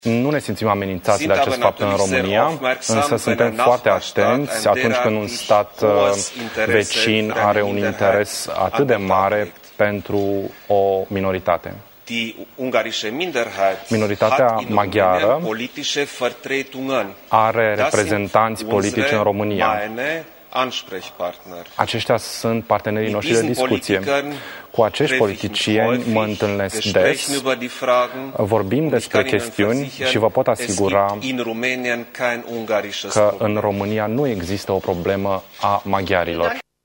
Nu ne simțim amenințați de acest fapt în România, însă suntem foarte atenți atunci când un stat vecin are un interes atât de mare pentru o minoritate. Minoritatea maghiară are reprezentanți politici în România. Aceștia sunt partenerii noștri de discuție. Cu acești politicieni mă întâlnesc des, vorbim despre chestiuni și vă pot asigura că în România nu există o problemă a maghiarilor.